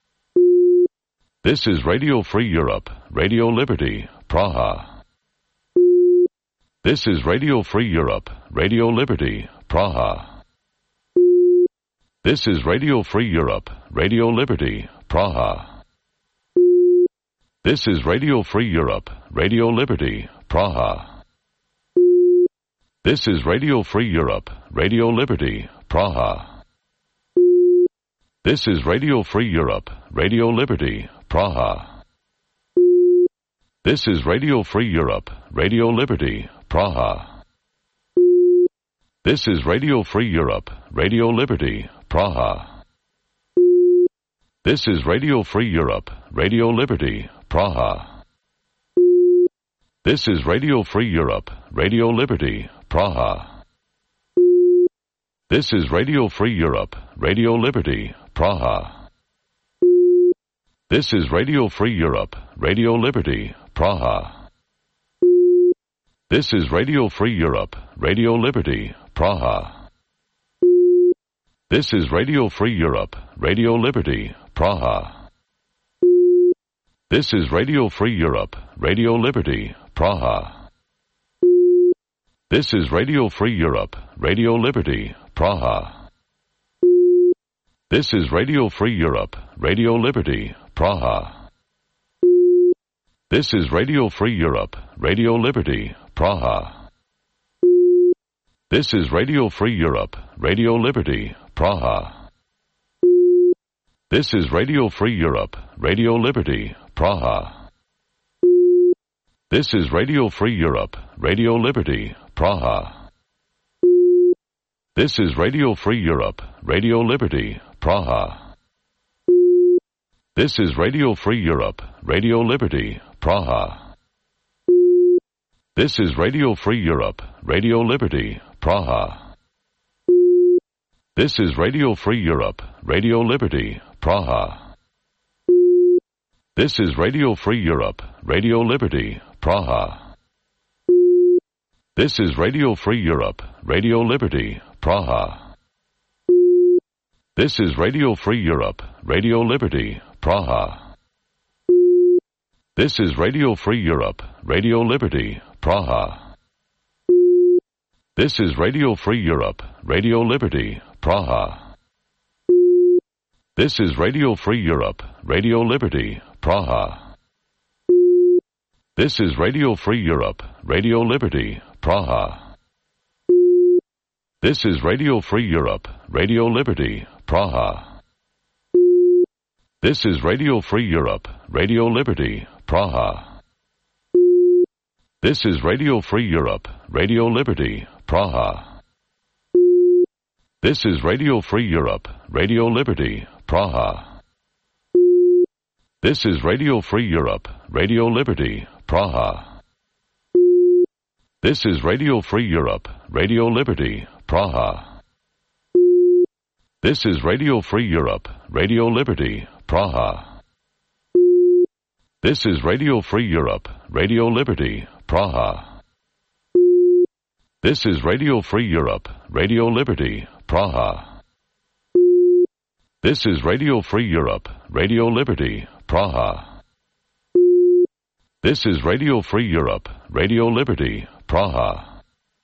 This is Radio Free Europe, Radio Liberty, Praha. This is Radio Free Europe, Radio Liberty, Praha. This is Radio Free Europe, Radio Liberty, Praha. This is Radio Free Europe, Radio Liberty, Praha. This is Radio Free Europe, Radio Liberty, Praha. This is Radio Free Europe, Radio Liberty, Praha. This is Radio Free Europe, Radio Liberty, Praha. This is Radio Free Europe, Radio Liberty, Praha. This is Radio Free Europe, Radio Liberty, Praha. This is Radio Free Europe, Radio Liberty, Praha. This is Radio Free Europe, Radio Liberty, Praha. This is Radio Free Europe, Radio Liberty, Praha. This is Radio Free Europe, Radio Liberty, Praha. This is Radio Free Europe, Radio Liberty, Praha. This is Radio Free Europe, Radio Liberty, Praha. This is Radio Free Europe, Radio Liberty, Praha. This is Radio Free Europe, Radio Liberty, Praha. This is Radio Free Europe, Radio Liberty, Praha. This is Radio Free Europe, Radio Liberty, Praha. This is Radio Free Europe, Radio Liberty, Praha. This is Radio Free Europe, Radio Liberty, Praha. This is Radio Free Europe, Radio Liberty, Praha. This is Radio Free Europe, Radio Liberty, Praha. This is Radio Free Europe, Radio Liberty, Praha. This is Radio Free Europe, Radio Liberty, Praha. This is Radio Free Europe, Radio Liberty, Praha. This is Radio Free Europe, Radio Liberty, Praha. This is Radio Free Europe, Radio Liberty, Praha. This is Radio Free Europe, Radio Liberty, Praha. This is Radio Free Europe, Radio Liberty, Praha. This is Radio Free Europe, Radio Liberty, Praha. This is Radio Free Europe, Radio Liberty, Praha. This is Radio Free Europe, Radio Liberty, Praha. This is Radio Free Europe, Radio Liberty, Praha. This is Radio Free Europe, Radio Liberty, Praha. This is Radio Free Europe, Radio Liberty, Praha. This is Radio Free Europe, Radio Liberty, Praha. This is Radio Free Europe, Radio Liberty, Praha. This is Radio Free Europe, Radio Liberty, Praha. This is Radio Free Europe, Radio Liberty, Praha. This is Radio Free Europe, Radio Liberty, Praha. This is Radio Free Europe, Radio Liberty, Praha. This is Radio Free Europe, Radio Liberty, Praha.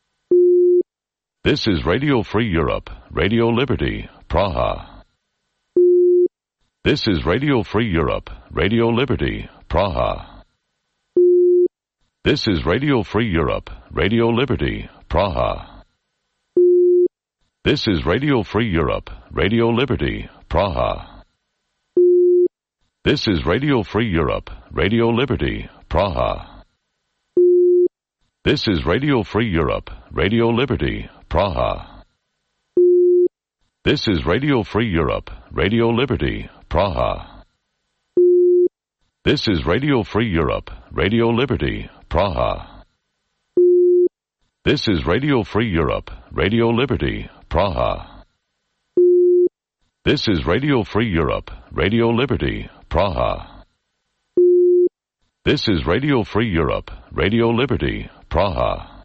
This is Radio Free Europe, Radio Liberty, Praha. This is Radio Free Europe, Radio Liberty, Praha. This is Radio Free Europe, Radio Liberty, Praha. This is Radio Free Europe, Radio Liberty, Praha. This is Radio Free Europe, Radio Liberty, Praha. This is Radio Free Europe, Radio Liberty, Praha. This is Radio Free Europe, Radio Liberty, Praha. This is Radio Free Europe, Radio Liberty, Praha. This is Radio Free Europe, Radio Liberty, Praha. This is Radio Free Europe, Radio Liberty, Praha. This is Radio Free Europe, Radio Liberty, Praha.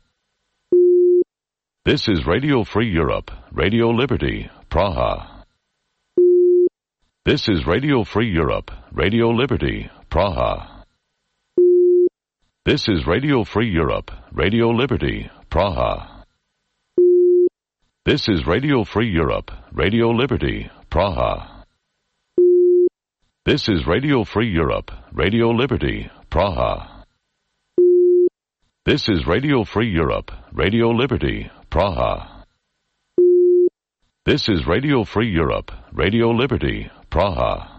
This is Radio Free Europe, Radio Liberty, Praha. This is Radio Free Europe, Radio Liberty, Praha. This is Radio Free Europe, Radio Liberty, Praha. This is Radio Free Europe, Radio Liberty, Praha. This is Radio Free Europe, Radio Liberty, Praha. This is Radio Free Europe, Radio Liberty, Praha. This is Radio Free Europe, Radio Liberty, Praha.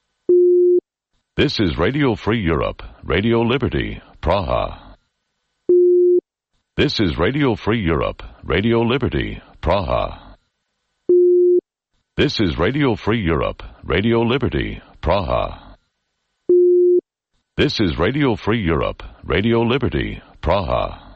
This is Radio Free Europe, Radio Liberty, Praha. This is Radio Free Europe, Radio Liberty, Praha. This is Radio Free Europe, Radio Liberty, Praha. This is Radio Free Europe, Radio Liberty, Praha.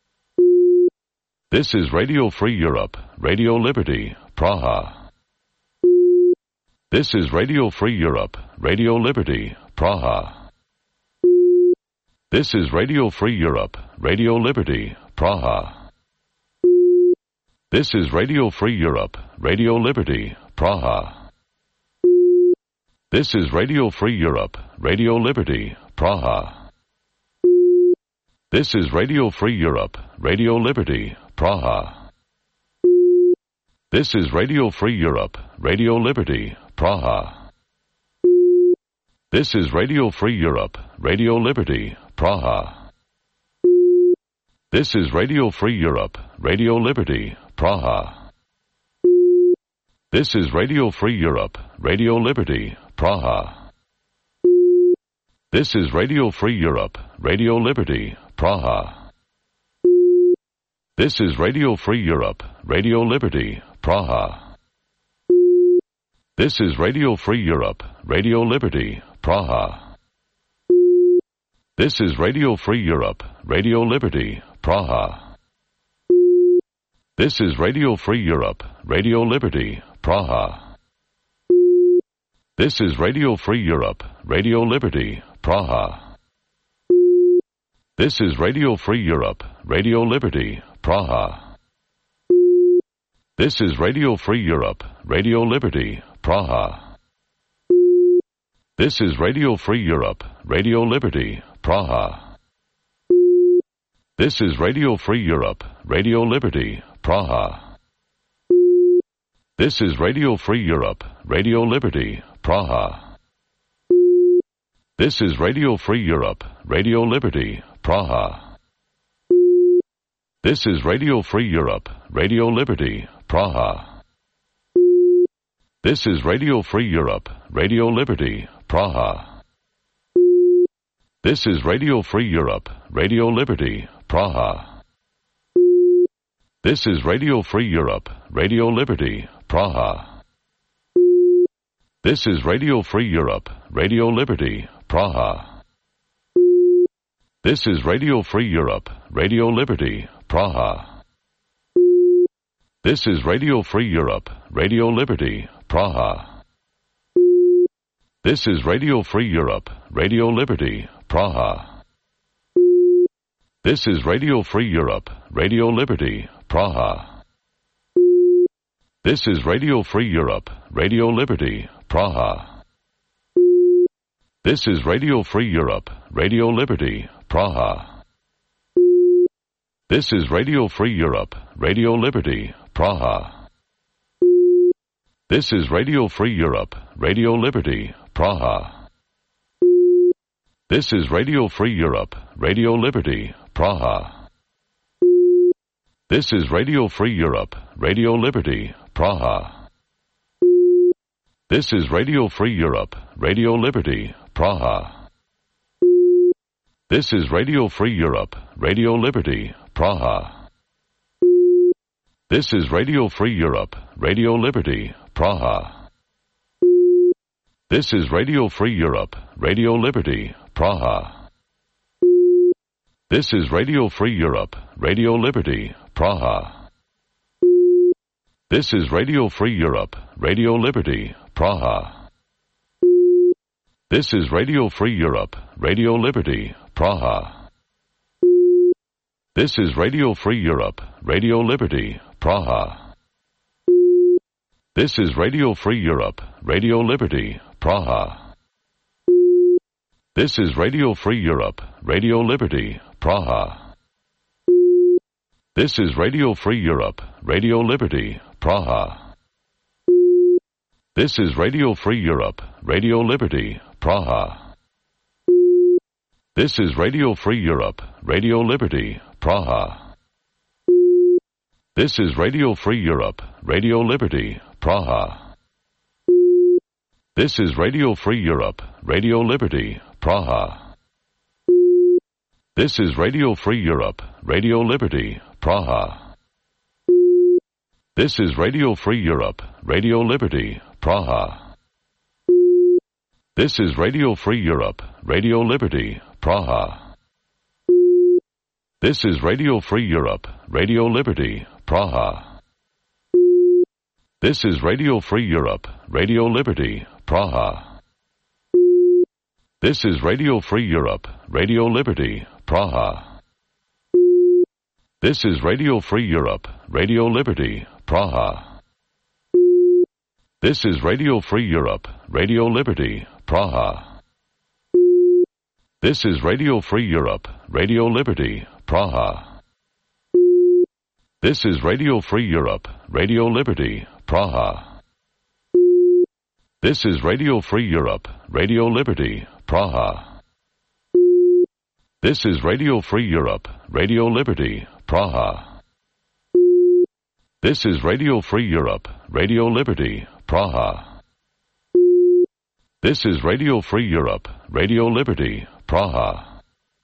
This is Radio Free Europe, Radio Liberty, Praha. This is Radio Free Europe, Radio Liberty, Praha. This is Radio Free Europe, Radio Liberty, Praha. This is Radio Free Europe, Radio Liberty, Praha. This is Radio Free Europe, Radio Liberty, Praha. This is Radio Free Europe, Radio Liberty, Praha. This is Radio Free Europe, Radio Liberty, Praha. This is Radio Free Europe, Radio Liberty, Praha. This is Radio Free Europe, Radio Liberty, Praha. This is Radio Free Europe, Radio Liberty, Praha. This is Radio Free Europe, Radio Liberty, Praha. This is Radio Free Europe, Radio Liberty, Praha. This is Radio Free Europe, Radio Liberty, Praha. This is Radio Free Europe, Radio Liberty, Praha. This is Radio Free Europe, Radio Liberty, Praha. This is Radio Free Europe, Radio Liberty, Praha. This is Radio Free Europe, Radio Liberty, Praha. This is Radio Free Europe, Radio Liberty, Praha. This is Radio Free Europe, Radio Liberty, Praha. This is Radio Free Europe, Radio Liberty, Praha. This is Radio Free Europe, Radio Liberty, Praha. This is Radio Free Europe, Radio Liberty, Praha. This is Radio Free Europe, Radio Liberty, Praha. This is Radio Free Europe, Radio Liberty, Praha. This is Radio Free Europe, Radio Liberty, Praha. This is Radio Free Europe, Radio Liberty, Praha. This is Radio Free Europe, Radio Liberty, Praha. This is Radio Free Europe, Radio Liberty, Praha. This is Radio Free Europe, Radio Liberty, Praha. This is Radio Free Europe, Radio Liberty, Praha. This is Radio Free Europe, Radio Liberty, Praha. This is Radio Free Europe, Radio Liberty, Praha. This is Radio Free Europe, Radio Liberty, Praha. This is Radio Free Europe, Radio Liberty, Praha. This is Radio Free Europe, Radio Liberty, Praha. This is Radio Free Europe, Radio Liberty, Praha. This is Radio Free Europe, Radio Liberty, Praha. This is Radio Free Europe, Radio Liberty, Praha. This is Radio Free Europe, Radio Liberty, Praha. This is Radio Free Europe, Radio Liberty, Praha. This is Radio Free Europe, Radio Liberty, Praha. This is Radio Free Europe, Radio Liberty, Praha. This is Radio Free Europe, Radio Liberty, Praha. This is Radio Free Europe, Radio Liberty, Praha. This is Radio Free Europe, Radio Liberty, Praha. This is Radio Free Europe, Radio Liberty, Praha. This is Radio Free Europe, Radio Liberty, Praha. This is Radio Free Europe, Radio Liberty, Praha. This is Radio Free Europe, Radio Liberty, Praha. This is Radio Free Europe, Radio Liberty, Praha. This is Radio Free Europe, Radio Liberty, Praha. This is Radio Free Europe, Radio Liberty, Praha. This is Radio Free Europe, Radio Liberty, Praha. This is Radio Free Europe, Radio Liberty, Praha. This is Radio Free Europe, Radio Liberty, Praha. This is Radio Free Europe, Radio Liberty, Praha. This is Radio Free Europe, Radio Liberty, Praha. This is Radio Free Europe, Radio Liberty, Praha. This is Radio Free Europe, Radio Liberty, Praha. This is Radio Free Europe, Radio Liberty, Praha. This is Radio Free Europe, Radio Liberty, Praha. This is Radio Free Europe, Radio Liberty, Praha. This is Radio Free Europe, Radio Liberty, Praha. This is Radio Free Europe, Radio Liberty, Praha. This is Radio Free Europe, Radio Liberty, Praha. This is Radio Free Europe, Radio Liberty, Praha.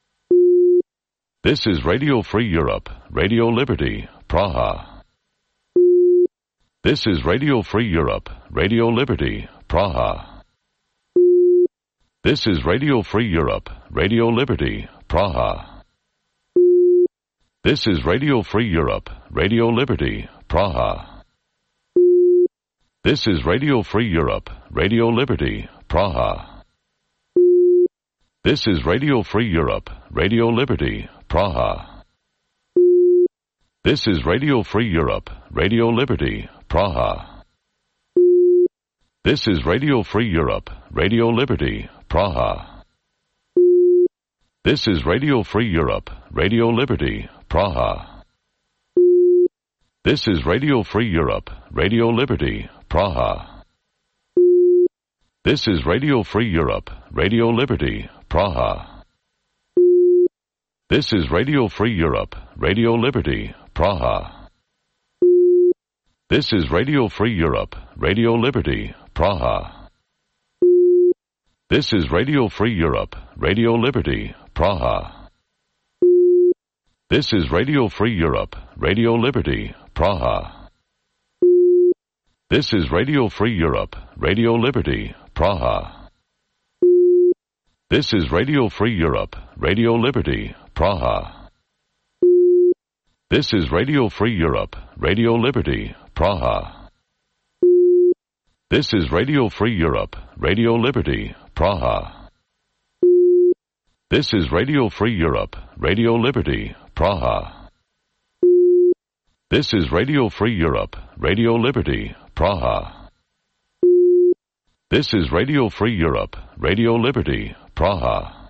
This is Radio Free Europe, Radio Liberty, Praha. This is Radio Free Europe, Radio Liberty, Praha. This is Radio Free Europe, Radio Liberty, Praha. This is Radio Free Europe, Radio Liberty, Praha. This is Radio Free Europe, Radio Liberty, Praha. This is Radio Free Europe, Radio Liberty, Praha. This is Radio Free Europe, Radio Liberty, Praha. This is Radio Free Europe, Radio Liberty, Praha. This is Radio Free Europe, Radio Liberty, Praha. This is Radio Free Europe, Radio Liberty, Praha. This is Radio Free Europe, Radio Liberty, Praha. This is Radio Free Europe, Radio Liberty, Praha. This is Radio Free Europe, Radio Liberty, Praha. This is Radio Free Europe, Radio Liberty, Praha. This is Radio Free Europe, Radio Liberty, Praha. This is Radio Free Europe, Radio Liberty, Praha. This is Radio Free Europe, Radio Liberty, Praha. This is Radio Free Europe, Radio Liberty, Praha. This is Radio Free Europe, Radio Liberty, Praha. This is Radio Free Europe, Radio Liberty, Praha. This is Radio Free Europe, Radio Liberty, Praha. This is Radio Free Europe, Radio Liberty, Praha.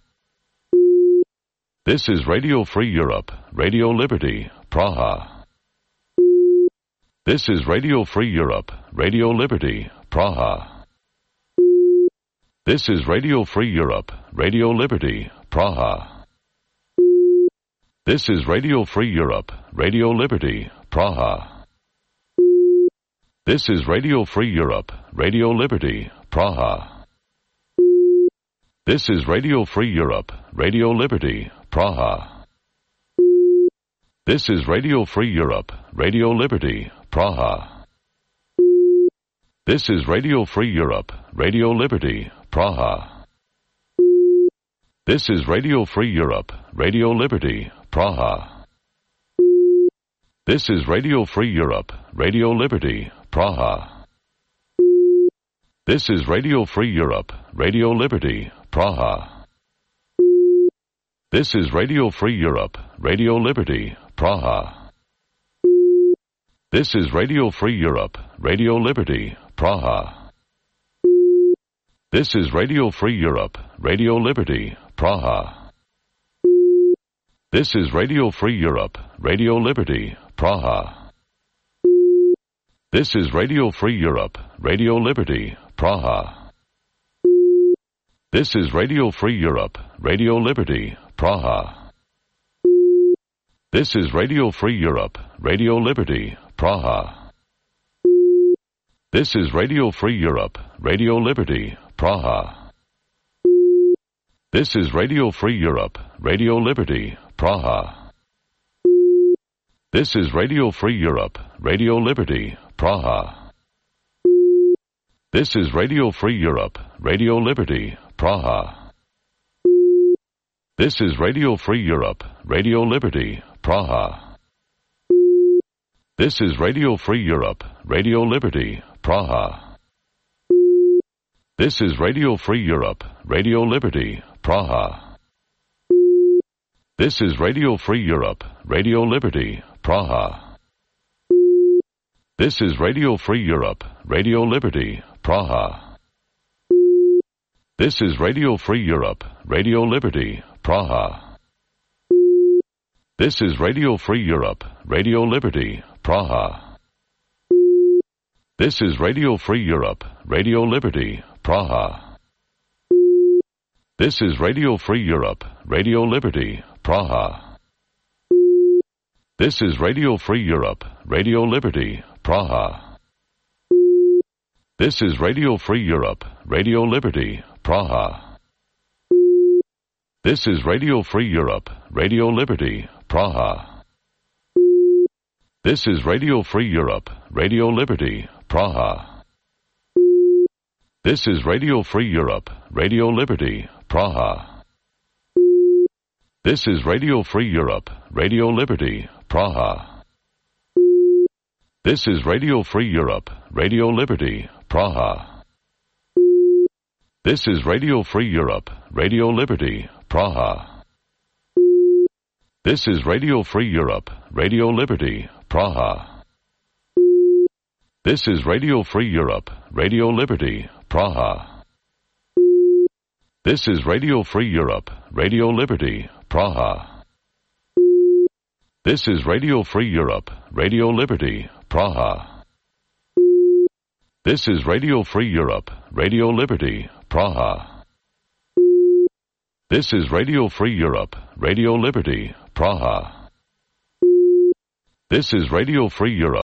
This is Radio Free Europe, Radio Liberty, Praha. This is Radio Free Europe, Radio Liberty, Praha. This is Radio Free Europe, Radio Liberty, Praha. This is Radio Free Europe, Radio Liberty, Praha. This is Radio Free Europe, Radio Liberty, Praha. This is Radio Free Europe, Radio Liberty, Praha. This is Radio Free Europe, Radio Liberty, Praha. This is Radio Free Europe, Radio Liberty, Praha. This is Radio Free Europe, Radio Liberty, Praha. This is Radio Free Europe, Radio Liberty, Praha. This is Radio Free Europe, Radio Liberty, Praha. This is Radio Free Europe, Radio Liberty, Praha. This is Radio Free Europe, Radio Liberty, Praha. This is Radio Free Europe, Radio Liberty, Praha. This is Radio Free Europe, Radio Liberty, Praha. This is Radio Free Europe, Radio Liberty, Praha. This is Radio Free Europe, Radio Liberty, Praha. This is Radio Free Europe, Radio Liberty, Praha. This is Radio Free Europe, Radio Liberty, Praha. This is Radio Free Europe, Radio Liberty, Praha. This is Radio Free Europe, Radio Liberty, Praha. This is Radio Free Europe, Radio Liberty, Praha. This is Radio Free Europe, Radio Liberty, Praha. This is Radio Free Europe, Radio Liberty, Praha. This is Radio Free Europe, Radio Liberty, Praha. This is Radio Free Europe, Radio Liberty, Praha. This is Radio Free Europe, Radio Liberty, Praha. This is Radio Free Europe, Radio Liberty, Praha. This is Radio Free Europe, Radio Liberty, Praha. This is Radio Free Europe, Radio Liberty, Praha. This is Radio Free Europe, Radio Liberty, Praha. This is Radio Free Europe, Radio Liberty, Praha. This is Radio Free Europe, Radio Liberty, Praha. This is Radio Free Europe, Radio Liberty, Praha. This is Radio Free Europe, Radio Liberty, Praha. This is Radio Free Europe, Radio Liberty, Praha. This is Radio Free Europe, Radio Liberty, Praha. This is Radio Free Europe, Radio Liberty, Praha. This is Radio Free Europe, Radio Liberty, Praha. This is Radio Free Europe, Radio Liberty, Praha. This is Radio Free Europe, Radio Liberty, Praha. This is Radio Free Europe, Radio Liberty, Praha. This is Radio Free Europe, Radio Liberty, Praha. This is Radio Free Europe, Radio Liberty, Praha. This is Radio Free Europe, Radio Liberty, Praha. This is Radio Free Europe.